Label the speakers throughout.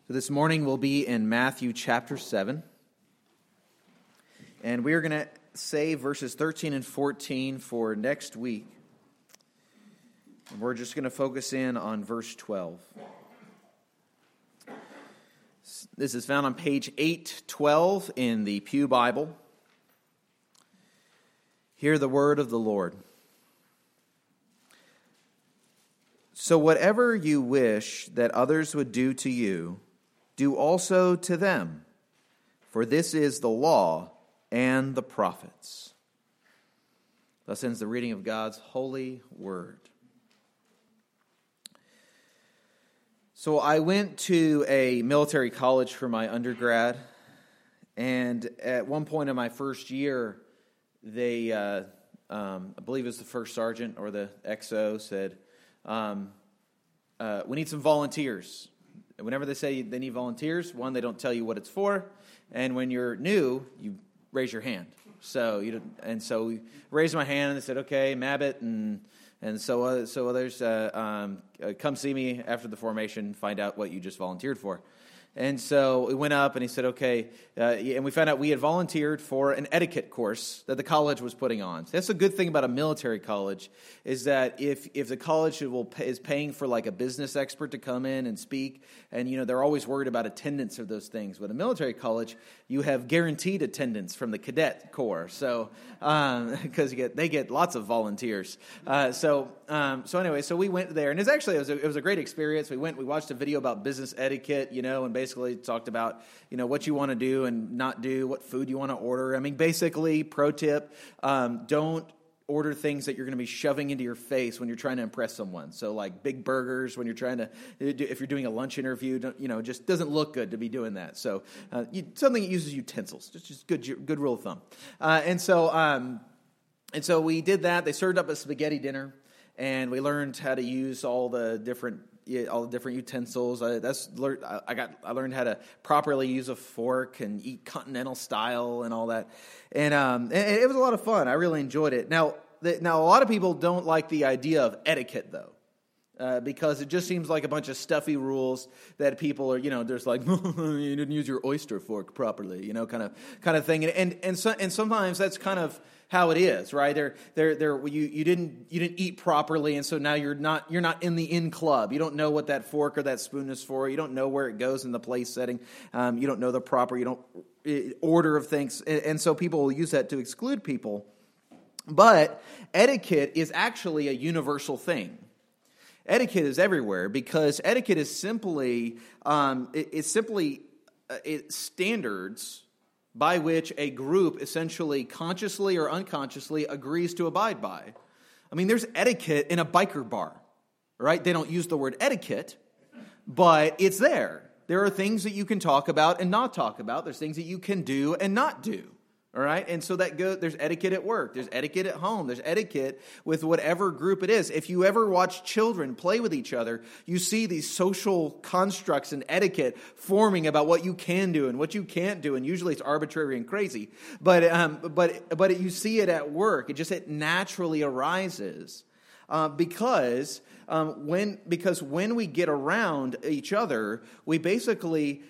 Speaker 1: So this morning we'll be in Matthew chapter 7. And we are going to save verses 13 and 14 for next week. And we're just going to focus in on verse 12. This is found on page 812 in the Pew Bible. Hear the word of the Lord. So whatever you wish that others would do to you, do also to them, for this is the law and the prophets. Thus ends the reading of God's holy word. So I went to a military college for my undergrad, and at one point in my first year, they, I believe it was the first sergeant or the XO, said, we need some volunteers. Whenever they say they need volunteers, one, they don't tell you what it's for, and when you're new, you raise your hand. So we raised my hand and they said, "Okay, Mabit and so others, come see me after the formation, find out what you just volunteered for." And so we went up and he said, "Okay," and we found out we had volunteered for an etiquette course that the college was putting on. So that's a good thing about a military college, is that if the college is paying for like a business expert to come in and speak, and they're always worried about attendance of those things. With a military college, you have guaranteed attendance from the cadet corps, so because they get lots of volunteers. So anyway, so we went there, and it was a great experience. We watched a video about business etiquette, and basically talked about, what you want to do and not do, what food you want to order. I mean, basically, pro tip, don't order things that you're going to be shoving into your face when you're trying to impress someone. So like big burgers when you're if you're doing a lunch interview, just doesn't look good to be doing that. So something that uses utensils, just good rule of thumb. And so we did that. They served up a spaghetti dinner, and we learned how to use all the different utensils. I learned how to properly use a fork and eat continental style and all that. And it was a lot of fun. I really enjoyed it. Now a lot of people don't like the idea of etiquette, though, because it just seems like a bunch of stuffy rules that people are, there's like, you didn't use your oyster fork properly, kind of thing. And sometimes that's kind of how it is, right? You didn't eat properly, and so now you're not in the in club. You don't know what that fork or that spoon is for. You don't know where it goes in the place setting. You don't know the proper order of things, and so people will use that to exclude people. But etiquette is actually a universal thing. Etiquette is everywhere because etiquette is simply standards by which a group essentially consciously or unconsciously agrees to abide by. I mean, there's etiquette in a biker bar, right? They don't use the word etiquette, but it's there. There are things that you can talk about and not talk about. There's things that you can do and not do. All right, and so there's etiquette at work, there's etiquette at home, there's etiquette with whatever group it is. If you ever watch children play with each other, you see these social constructs and etiquette forming about what you can do and what you can't do, and usually it's arbitrary and crazy. But you see it at work. It naturally arises because when we get around each other, we basically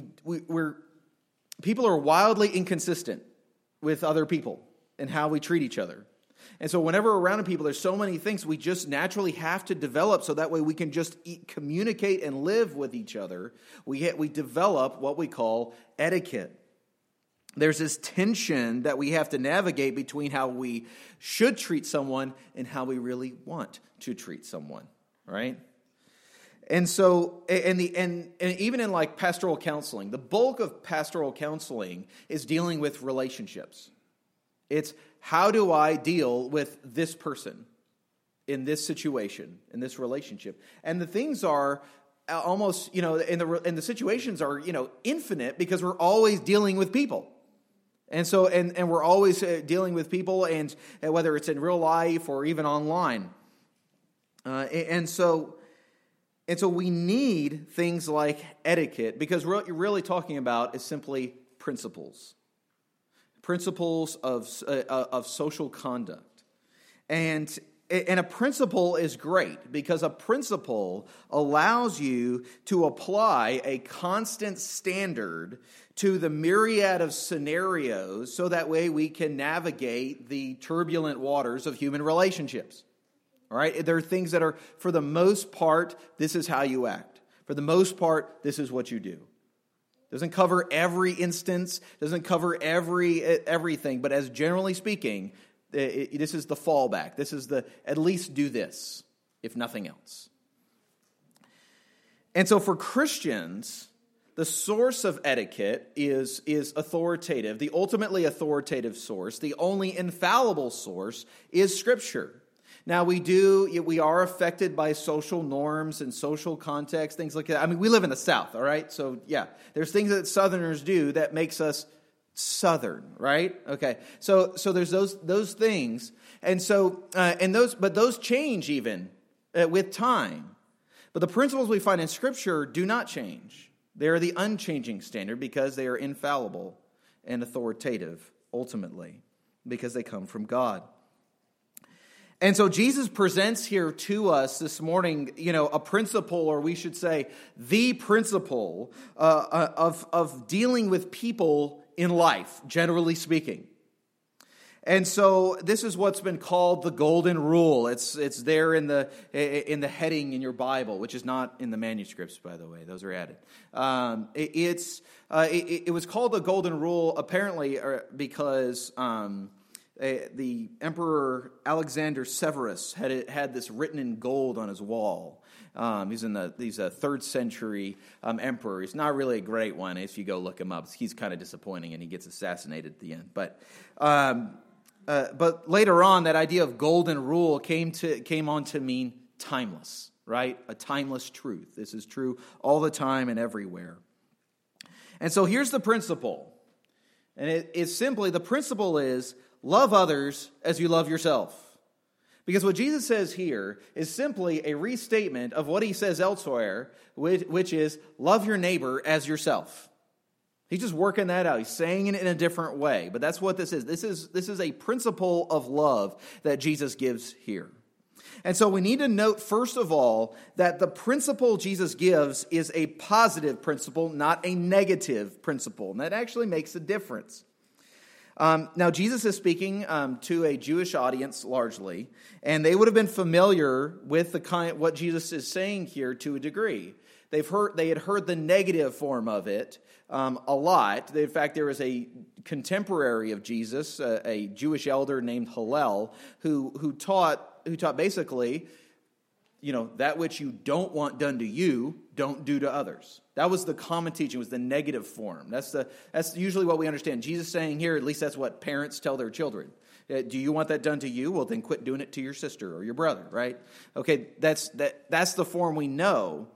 Speaker 1: people are wildly inconsistent with other people and how we treat each other. And so whenever we're around people, there's so many things we just naturally have to develop so that way we can just communicate and live with each other. We develop what we call etiquette. There's this tension that we have to navigate between how we should treat someone and how we really want to treat someone, right? And so, and even in like pastoral counseling, the bulk of pastoral counseling is dealing with relationships. It's how do I deal with this person in this situation, in this relationship? And the things are almost, and the situations are, infinite because we're always dealing with people. And so, and we're always dealing with people, and whether it's in real life or even online. And so we need things like etiquette, because what you're really talking about is simply principles of social conduct. And And a principle is great because a principle allows you to apply a constant standard to the myriad of scenarios so that way we can navigate the turbulent waters of human relationships. All right? There are things that are, for the most part, this is how you act. For the most part, this is what you do. Doesn't cover every instance, doesn't cover everything, but as generally speaking, this is the fallback. This is the, at least do this, if nothing else. And so for Christians, the source of etiquette is authoritative. The ultimately authoritative source, the only infallible source, is Scripture. Now, we are affected by social norms and social context, things like that. I mean, we live in the South, all right? So, yeah, there's things that Southerners do that makes us Southern, right? Okay, so there's those things, and so but those change even with time. But the principles we find in Scripture do not change. They are the unchanging standard because they are infallible and authoritative ultimately because they come from God. And so Jesus presents here to us this morning, a principle, or we should say the principle of dealing with people in life, generally speaking. And so this is what's been called the Golden Rule. It's there in the heading in your Bible, which is not in the manuscripts, by the way. Those are added. It was called the Golden Rule apparently because the Emperor Alexander Severus had this written in gold on his wall. He's a 3rd century emperor. He's not really a great one if you go look him up. He's kind of disappointing, and he gets assassinated at the end. But later on, that idea of golden rule came on to mean timeless, right? A timeless truth. This is true all the time and everywhere. And so here's the principle, and it's simply the principle is love others as you love yourself. Because what Jesus says here is simply a restatement of what he says elsewhere, which is love your neighbor as yourself. He's just working that out. He's saying it in a different way. But that's what this is. This is a principle of love that Jesus gives here. And so we need to note, first of all, that the principle Jesus gives is a positive principle, not a negative principle. And that actually makes a difference. Now, Jesus is speaking to a Jewish audience largely, and they would have been familiar with what Jesus is saying here to a degree. They had heard the negative form of it a lot. In fact, there was a contemporary of Jesus, a Jewish elder named Hillel, who taught basically, that which you don't want done to you, don't do to others. That was the common teaching, was the negative form. That's usually what we understand. Jesus saying here, at least that's what parents tell their children. Do you want that done to you? Well, then quit doing it to your sister or your brother, right? Okay, that's the form we know.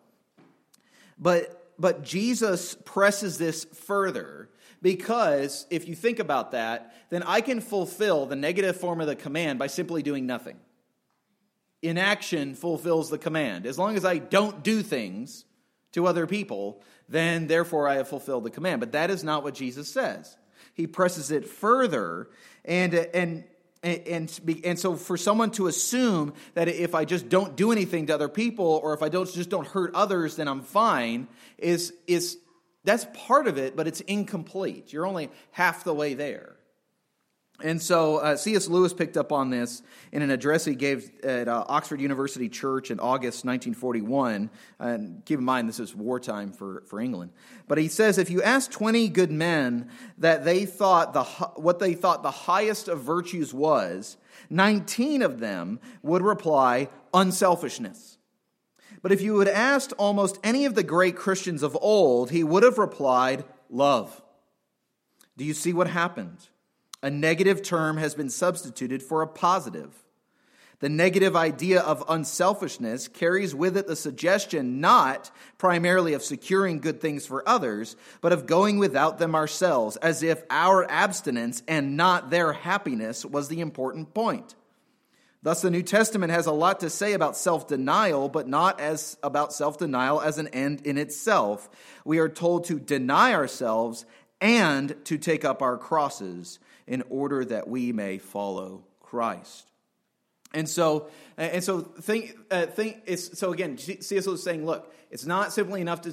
Speaker 1: But Jesus presses this further because if you think about that, then I can fulfill the negative form of the command by simply doing nothing. Inaction fulfills the command. As long as I don't do things to other people, then therefore I have fulfilled the command. But that is not what Jesus says. He presses it further, and so for someone to assume that if I just don't do anything to other people, or if I just don't hurt others, then I'm fine, is that's part of it, but it's incomplete. You're only half the way there. And so C.S. Lewis picked up on this in an address he gave at Oxford University Church in August 1941. And keep in mind, this is wartime for England. But he says, if you ask 20 good men that they thought what they thought the highest of virtues was, 19 of them would reply, unselfishness. But if you had asked almost any of the great Christians of old, he would have replied, love. Do you see what happened? A negative term has been substituted for a positive. The negative idea of unselfishness carries with it the suggestion not primarily of securing good things for others, but of going without them ourselves, as if our abstinence and not their happiness was the important point. Thus, the New Testament has a lot to say about self-denial, but not as about self-denial as an end in itself. We are told to deny ourselves and to take up our crosses in order that we may follow Christ. And so think. So again, C.S. Lewis is saying, look, it's not simply enough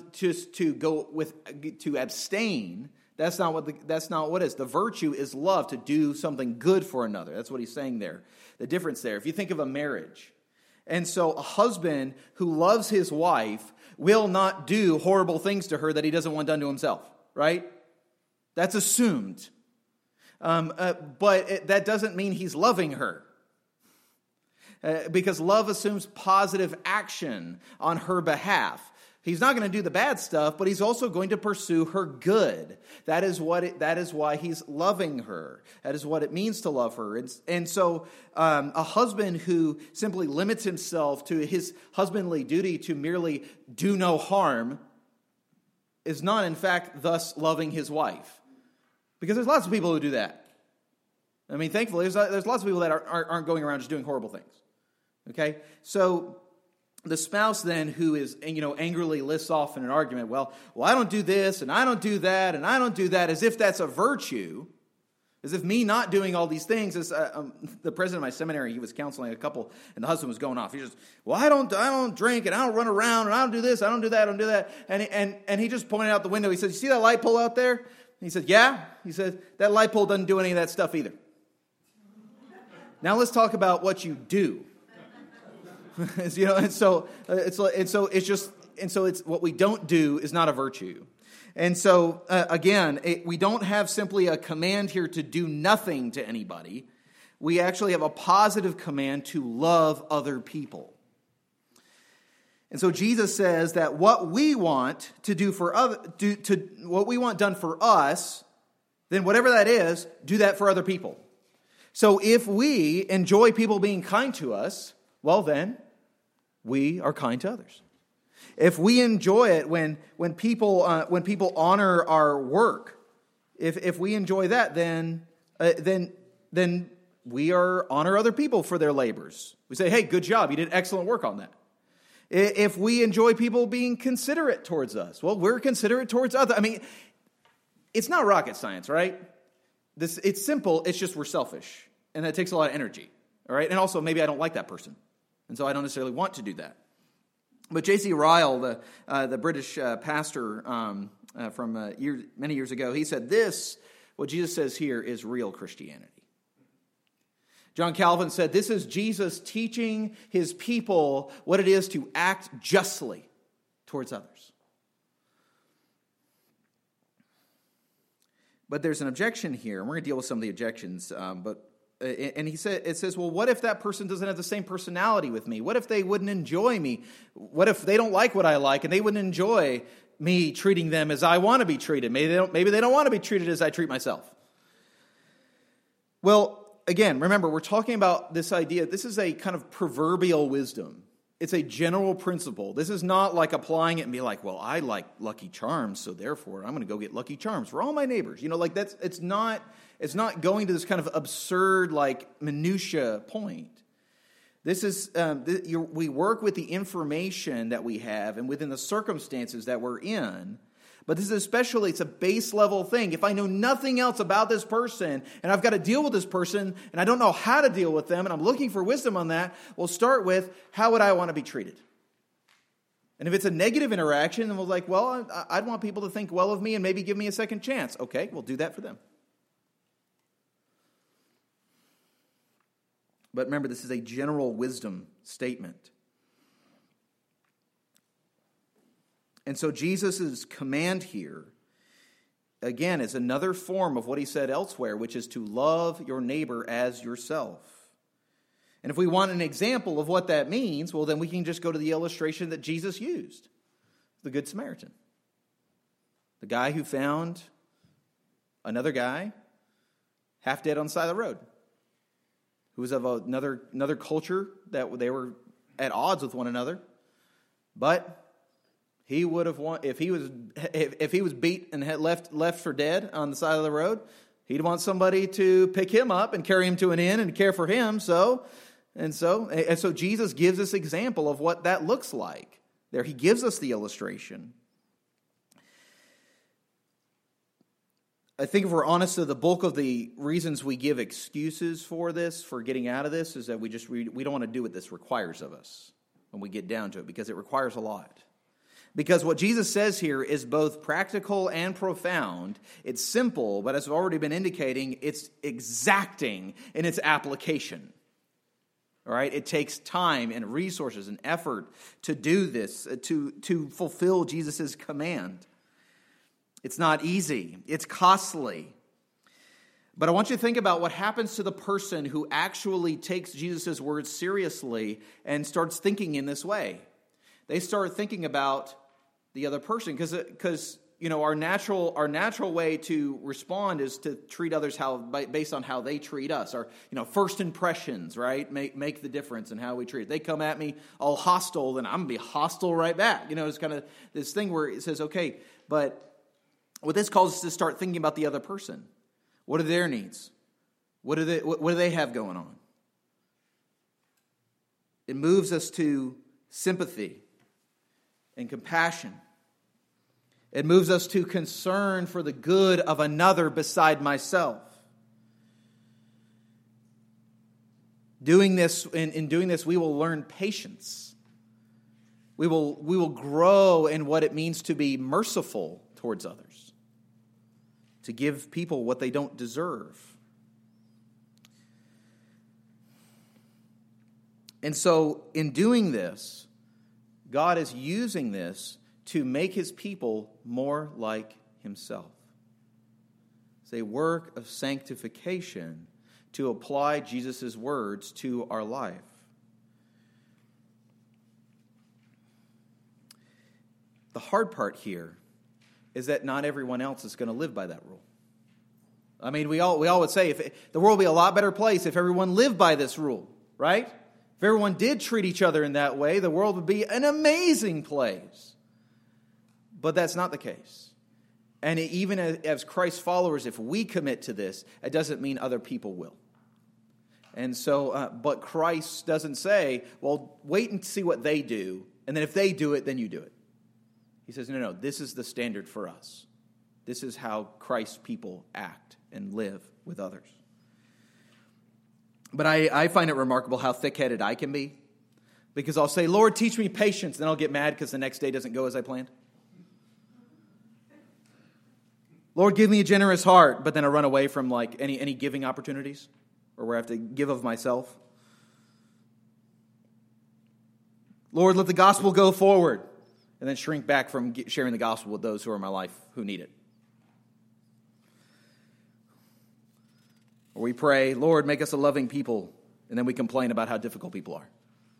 Speaker 1: to abstain. That's not what it is. The virtue is love, to do something good for another. That's what he's saying there. The difference there. If you think of a marriage, and so a husband who loves his wife will not do horrible things to her that he doesn't want done to himself, right? That's assumed. But that doesn't mean he's loving her. Because love assumes positive action on her behalf. He's not going to do the bad stuff, but he's also going to pursue her good. That is why he's loving her. That is what it means to love her. And so a husband who simply limits himself to his husbandly duty to merely do no harm is not, in fact, thus loving his wife. Because there's lots of people who do that. I mean, thankfully, there's lots of people that aren't going around just doing horrible things. Okay? So the spouse then who is, angrily lists off in an argument, well, I don't do this, and I don't do that, and I don't do that, as if that's a virtue, as if me not doing all these things is, the president of my seminary, he was counseling a couple, and the husband was going off. He just, well, I don't drink, and I don't run around, and I don't do this, I don't do that, I don't do that. And he just pointed out the window. He said, you see that light pole out there? And he said, yeah. He said, that light pole doesn't do any of that stuff either. Now let's talk about what you do. It's what we don't do is not a virtue. And so, we don't have simply a command here to do nothing to anybody. We actually have a positive command to love other people. And so Jesus says that what we want to do for what we want done for us, then whatever that is, do that for other people. So if we enjoy people being kind to us, well then, we are kind to others. If we enjoy it when people honor our work, if we enjoy that, then we honor other people for their labors. We say, hey, good job, you did excellent work on that. If we enjoy people being considerate towards us, well, we're considerate towards others. I mean, it's not rocket science, right? It's simple. It's just we're selfish, and that takes a lot of energy. All right, and also maybe I don't like that person. And so I don't necessarily want to do that. But J.C. Ryle, the British pastor from many years ago, he said what Jesus says here is real Christianity. John Calvin said, this is Jesus teaching his people what it is to act justly towards others. But there's an objection here, and we're going to deal with some of the objections, and it says, well, what if that person doesn't have the same personality with me? What if they wouldn't enjoy me? What if they don't like what I like and they wouldn't enjoy me treating them as I want to be treated? Maybe they don't want to be treated as I treat myself. Well, again, remember, we're talking about this idea. This is a kind of proverbial wisdom. It's a general principle. This is not like applying it and be like, well, I like Lucky Charms, so therefore I'm going to go get Lucky Charms for all my neighbors. It's not going to this kind of absurd, minutia point. This is we work with the information that we have and within the circumstances that we're in. But this is it's a base level thing. If I know nothing else about this person and I've got to deal with this person and I don't know how to deal with them and I'm looking for wisdom on that, we'll start with, how would I want to be treated? And if it's a negative interaction, then we're like, well, I'd want people to think well of me and maybe give me a second chance. Okay, we'll do that for them. But remember, this is a general wisdom statement. And so Jesus' command here, again, is another form of what he said elsewhere, which is to love your neighbor as yourself. And if we want an example of what that means, well, then we can just go to the illustration that Jesus used, the Good Samaritan. The guy who found another guy half dead on the side of the road, who was of another culture that they were at odds with one another, but he would have won if he was beat and had left for dead on the side of the road. He'd want somebody to pick him up and carry him to an inn and care for him. So Jesus gives this example of what that looks like. There, he gives us the illustration. I think if we're honest, the bulk of the reasons we give excuses for this, for getting out of this, is that we don't want to do what this requires of us when we get down to it, because it requires a lot. Because what Jesus says here is both practical and profound. It's simple, but as I've already been indicating, it's exacting in its application. All right? It takes time and resources and effort to do this, to fulfill Jesus' command. It's not easy. It's costly. But I want you to think about what happens to the person who actually takes Jesus' words seriously and starts thinking in this way. They start thinking about the other person, because our natural way to respond is to treat others based on how they treat us. Our first impressions, right, make the difference in how we treat. If they come at me all hostile, then I'm gonna be hostile right back. It's kind of this thing where it says, okay, but what this calls us to start thinking about the other person. What are their needs? What do they have going on? It moves us to sympathy and compassion. It moves us to concern for the good of another beside myself. In doing this, we will learn patience. We will grow in what it means to be merciful towards others, to give people what they don't deserve. And so, in doing this, God is using this to make his people more like himself. It's a work of sanctification to apply Jesus' words to our life. The hard part here is that not everyone else is going to live by that rule. I mean, we all would say the world would be a lot better place if everyone lived by this rule, right? If everyone did treat each other in that way, the world would be an amazing place. But that's not the case. And even as Christ's followers, if we commit to this, it doesn't mean other people will. And so, but Christ doesn't say, well, wait and see what they do, and then if they do it, then you do it. He says, no, this is the standard for us. This is how Christ's people act and live with others. But I find it remarkable how thick-headed I can be, because I'll say, Lord, teach me patience, then I'll get mad because the next day doesn't go as I planned. Lord, give me a generous heart, but then I run away from any giving opportunities, or where I have to give of myself. Lord, let the gospel go forward, and then shrink back from sharing the gospel with those who are in my life who need it. Or we pray, Lord, make us a loving people, and then we complain about how difficult people are.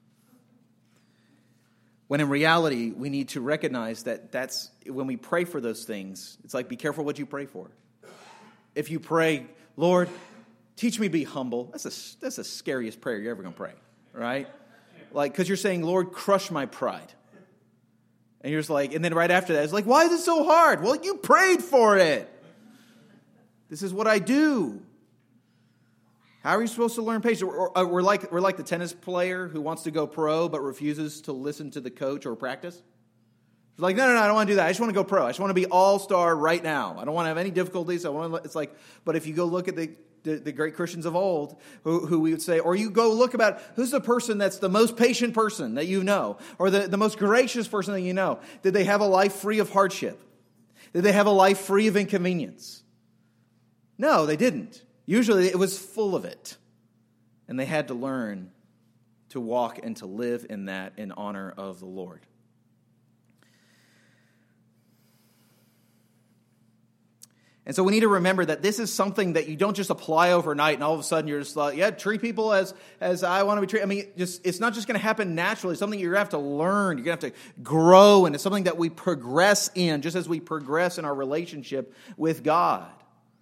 Speaker 1: When in reality, we need to recognize that's when we pray for those things, it's like, be careful what you pray for. If you pray, Lord, teach me to be humble, that's the scariest prayer you're ever going to pray, right? Because you're saying, Lord, crush my pride. And you're just and then right after that, it's like, why is it so hard? Well, you prayed for it. This is what I do. How are you supposed to learn patience? We're like the tennis player who wants to go pro but refuses to listen to the coach or practice. It's like, no, I don't want to do that. I just want to go pro. I just want to be all-star right now. I don't want to have any difficulties. But if you go look at the great Christians of old who we would say, or you go look about who's the person that's the most patient person that you know, or the most gracious person that you know. Did they have a life free of hardship? Did they have a life free of inconvenience? No, they didn't. Usually it was full of it. And they had to learn to walk and to live in that in honor of the Lord. And so we need to remember that this is something that you don't just apply overnight and all of a sudden you're just treat people as I want to be treated. I mean, it's not just going to happen naturally. It's something you're going to have to learn. You're going to have to grow, and it's something that we progress in just as we progress in our relationship with God.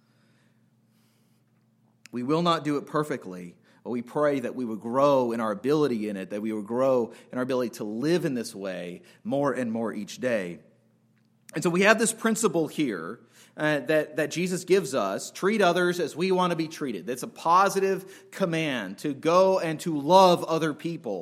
Speaker 1: We will not do it perfectly, but we pray that we would grow in our ability in it, that we would grow in our ability to live in this way more and more each day. And so we have this principle here that Jesus gives us: treat others as we want to be treated. That's a positive command to go and to love other people.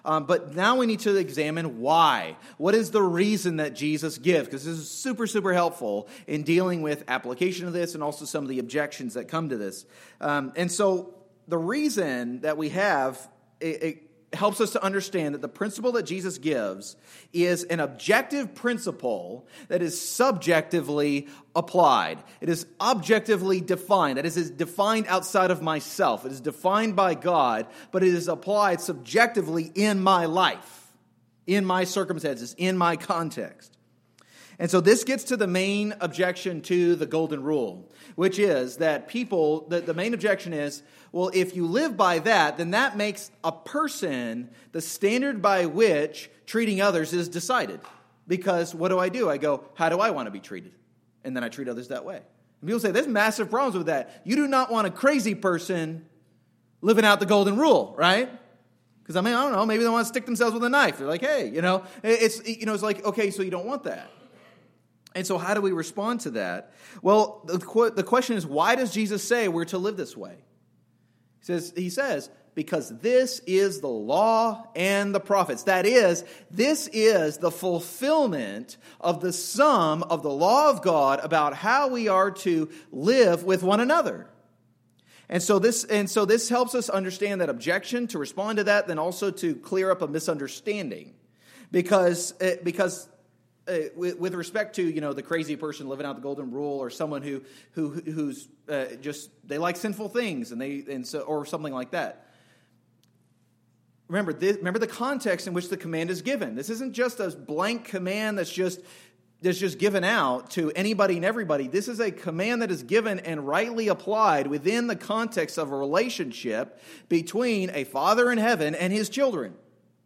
Speaker 1: But now we need to examine why. What is the reason that Jesus gives? Because this is super, super helpful in dealing with application of this and also some of the objections that come to this. And so the reason that we have, it helps us to understand that the principle that Jesus gives is an objective principle that is subjectively applied. It is objectively defined. That is defined outside of myself. It is defined by God, but it is applied subjectively in my life, in my circumstances, in my context. And so this gets to the main objection to the golden rule, which is that people, the main objection is, well, if you live by that, then that makes a person the standard by which treating others is decided. Because what do? I go, how do I want to be treated? And then I treat others that way. And people say, there's massive problems with that. You do not want a crazy person living out the golden rule, right? Because I don't know, maybe they want to stick themselves with a knife. They're like, hey, it's like, okay, so you don't want that. And so how do we respond to that? Well, the question is, why does Jesus say we're to live this way? He says, because this is the law and the prophets. That is, this is the fulfillment of the sum of the law of God about how we are to live with one another. And so this helps us understand that objection, to respond to that, then also to clear up a misunderstanding. Because with respect to, the crazy person living out the golden rule, or someone who's just, they like sinful things or something like that. Remember the context in which the command is given. This isn't just a blank command that's just given out to anybody and everybody. This is a command that is given and rightly applied within the context of a relationship between a father in heaven and his children.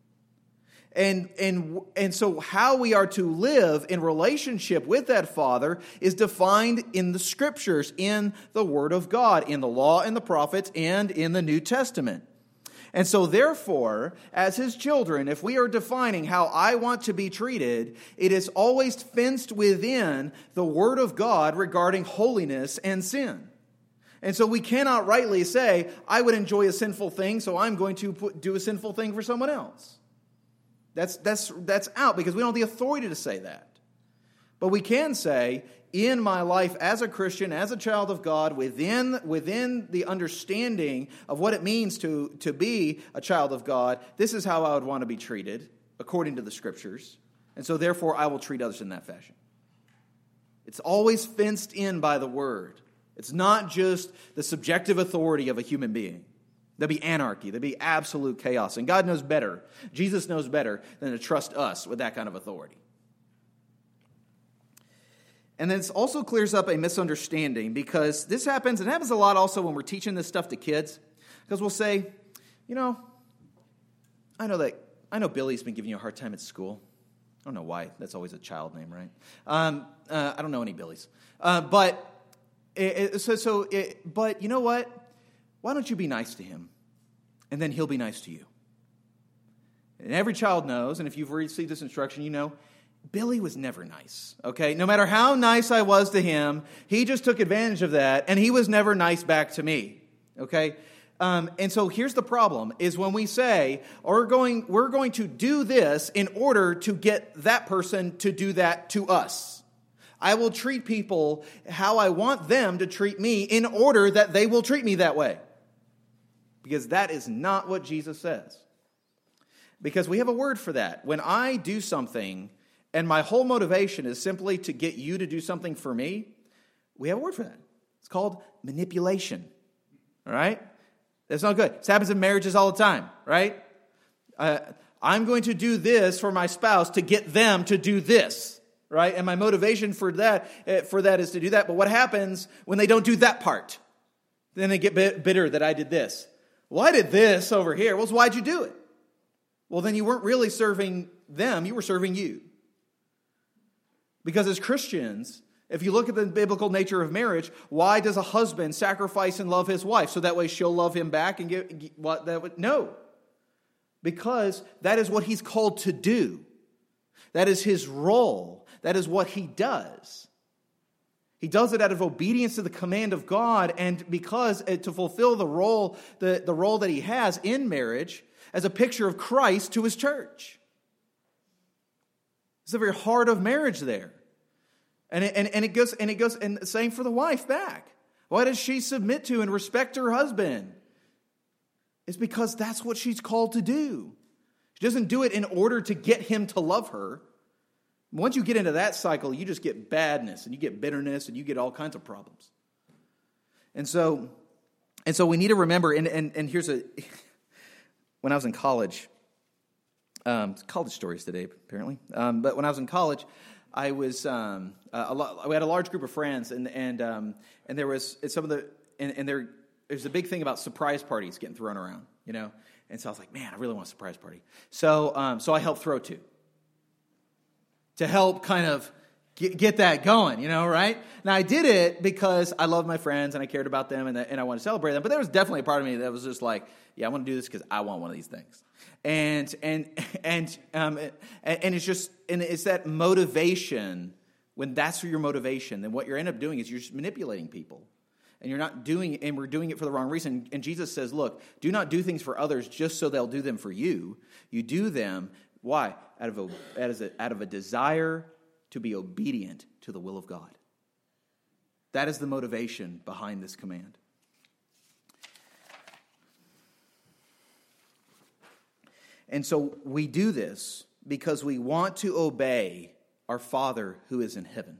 Speaker 1: And so how we are to live in relationship with that Father is defined in the Scriptures, in the Word of God, in the law and the prophets, and in the New Testament. And so therefore, as His children, if we are defining how I want to be treated, it is always fenced within the Word of God regarding holiness and sin. And so we cannot rightly say, I would enjoy a sinful thing, so I'm going to do a sinful thing for someone else. That's out, because we don't have the authority to say that. But we can say, in my life as a Christian, as a child of God, within the understanding of what it means to be a child of God, this is how I would want to be treated, according to the Scriptures. And so therefore, I will treat others in that fashion. It's always fenced in by the Word. It's not just the subjective authority of a human being. There'll be anarchy. There'll be absolute chaos. And God knows better. Jesus knows better than to trust us with that kind of authority. And then it also clears up a misunderstanding, because this happens, and it happens a lot also when we're teaching this stuff to kids. Because we'll say, I know Billy's been giving you a hard time at school. I don't know why. That's always a child name, right? I don't know any Billys. But you know what? Why don't you be nice to him, and then he'll be nice to you? And every child knows, and if you've received this instruction, Billy was never nice, okay? No matter how nice I was to him, he just took advantage of that, and he was never nice back to me, okay? And so here's the problem, is when we say, we're going to do this in order to get that person to do that to us. I will treat people how I want them to treat me in order that they will treat me that way. Because that is not what Jesus says. Because we have a word for that. When I do something and my whole motivation is simply to get you to do something for me, we have a word for that. It's called manipulation. All right? That's not good. This happens in marriages all the time, right? I'm going to do this for my spouse to get them to do this, right? And my motivation for that is to do that. But what happens when they don't do that part? Then they get bitter that I did this. Well, I did this over here. Well, so why'd you do it? Well, then you weren't really serving them. You were serving you. Because as Christians, if you look at the biblical nature of marriage, why does a husband sacrifice and love his wife? So that way she'll love him back and get what that would? No. Because that is what he's called to do. That is his role. That is what he does. He does it out of obedience to the command of God, and because to fulfill the role that he has in marriage. as a picture of Christ to his church. It's the very heart of marriage there. And it goes, and same for the wife back. Why does she submit to and respect her husband? It's because that's what she's called to do. She doesn't do it in order to get him to love her. Once you get into that cycle, you just get badness and you get bitterness and you get all kinds of problems. And so we need to remember, and here's when I was in college, college stories today apparently, but when I was in college, I was we had a large group of friends, and there was some of the there's a big thing about surprise parties getting thrown around, you know, and so I was like, man, I really want a surprise party, so I helped throw two to help kind of get that going, you know, right? Now, I did it because I loved my friends and I cared about them and I wanted to celebrate them. But there was definitely a part of me that was just like, yeah, I want to do this because I want one of these things. And it's just, and it's that motivation. When that's your motivation, then what you end up doing is you're just manipulating people. And you're not doing, and we're doing it for the wrong reason. And Jesus says, look, do not do things for others just so they'll do them for you. You do them, why? Out of a desire to be obedient to the will of God. That is the motivation behind this command. And so we do this because we want to obey our Father who is in heaven.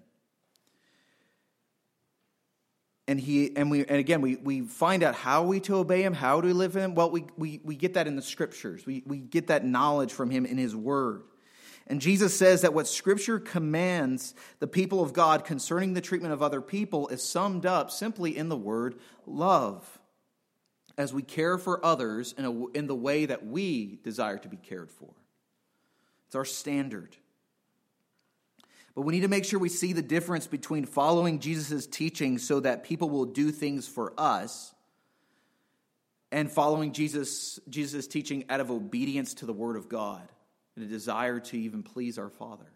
Speaker 1: And we find out how we to obey him, how do we live in him? Well, we get that in the scriptures. We get that knowledge from him in his word. And Jesus says that what Scripture commands the people of God concerning the treatment of other people is summed up simply in the word love, as we care for others in the way that we desire to be cared for. It's our standard. But we need to make sure we see the difference between following Jesus' teaching so that people will do things for us and following Jesus' teaching out of obedience to the Word of God. And a desire to even please our Father.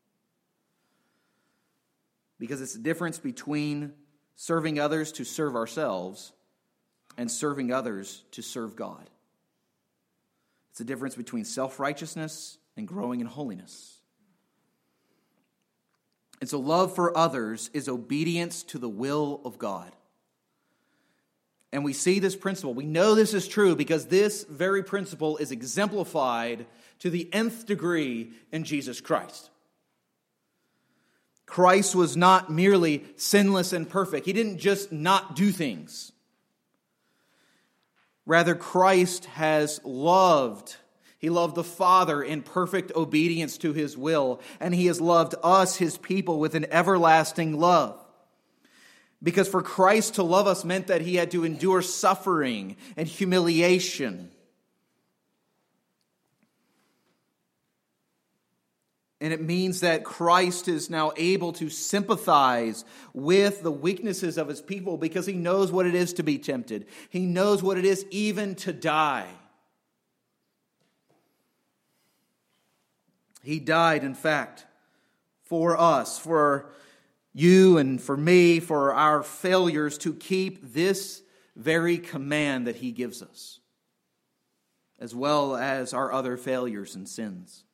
Speaker 1: Because it's the difference between serving others to serve ourselves and serving others to serve God. It's the difference between self-righteousness and growing in holiness. And so love for others is obedience to the will of God. And we see this principle. We know this is true because this very principle is exemplified to the nth degree in Jesus Christ. Christ was not merely sinless and perfect. He didn't just not do things. Rather, Christ has loved. He loved the Father in perfect obedience to his will. And he has loved us, his people, with an everlasting love. Because for Christ to love us meant that he had to endure suffering and humiliation. And it means that Christ is now able to sympathize with the weaknesses of his people because he knows what it is to be tempted. He knows what it is even to die. He died, in fact, for us, for you and for me, for our failures, to keep this very command that he gives us, as well as our other failures and sins.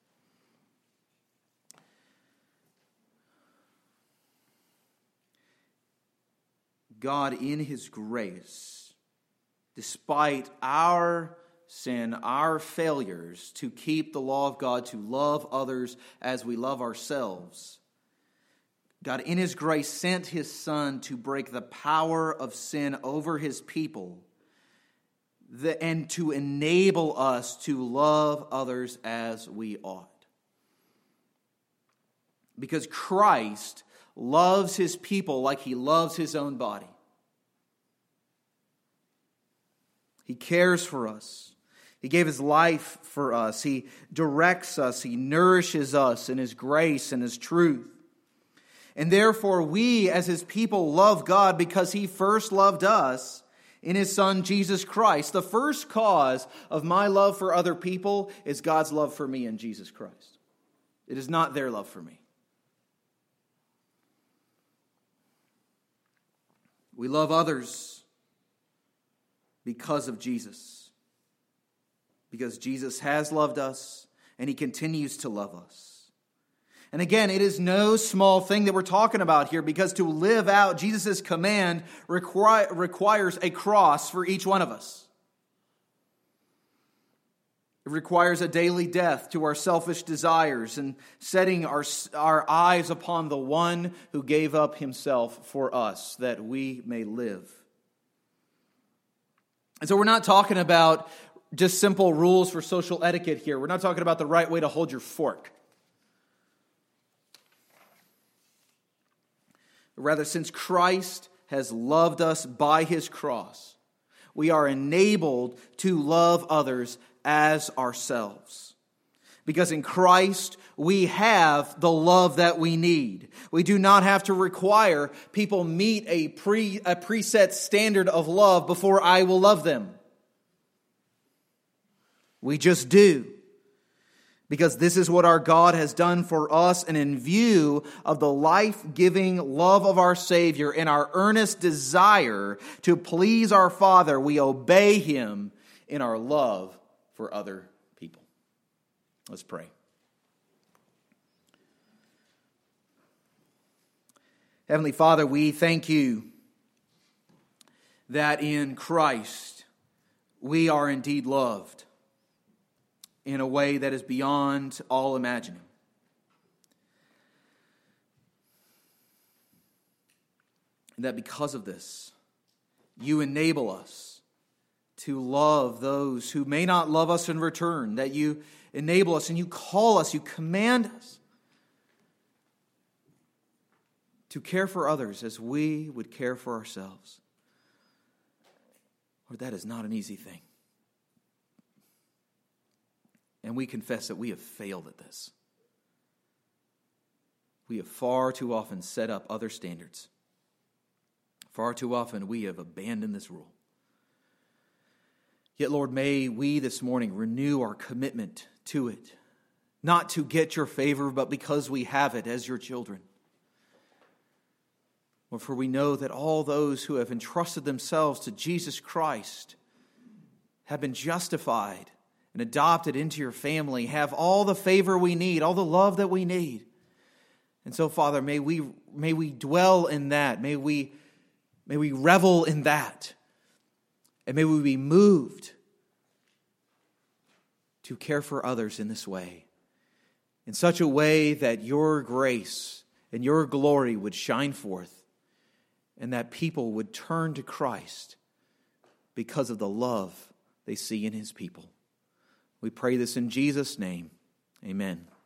Speaker 1: God, in his grace, despite our sin, our failures, to keep the law of God, to love others as we love ourselves, God, in his grace, sent his Son to break the power of sin over his people and to enable us to love others as we ought. Because Christ loves his people like he loves his own body. He cares for us. He gave his life for us. He directs us. He nourishes us in his grace and his truth. And therefore we as his people love God because he first loved us in his Son Jesus Christ. The first cause of my love for other people is God's love for me in Jesus Christ. It is not their love for me. We love others because of Jesus.
Speaker 2: because Jesus has loved us and he continues to love us. And again, it is no small thing that we're talking about here, because to live out Jesus' command requires a cross for each one of us. It requires a daily death to our selfish desires and setting our eyes upon the one who gave up himself for us that we may live. And so we're not talking about just simple rules for social etiquette here. We're not talking about the right way to hold your fork. Rather, since Christ has loved us by his cross, we are enabled to love others as ourselves. Because in Christ, we have the love that we need. We do not have to require people meet a preset standard of love before I will love them. We just do. Because this is what our God has done for us, and in view of the life-giving love of our Savior and our earnest desire to please our Father, we obey him in our love for other people. Let's pray. Heavenly Father, we thank you that in Christ we are indeed loved in a way that is beyond all imagining. And that because of this, you enable us to love those who may not love us in return, that you enable us and you call us, you command us to care for others as we would care for ourselves. Lord, that is not an easy thing. And we confess that we have failed at this. We have far too often set up other standards. Far too often we have abandoned this rule. Yet, Lord, may we this morning renew our commitment to it. Not to get your favor, but because we have it as your children. Lord, for we know that all those who have entrusted themselves to Jesus Christ have been justified and adopted into your family, have all the favor we need, all the love that we need. And so, Father, may we dwell in that. May we revel in that. And may we be moved to care for others in this way, in such a way that your grace and your glory would shine forth, and that people would turn to Christ because of the love they see in his people. We pray this in Jesus' name. Amen.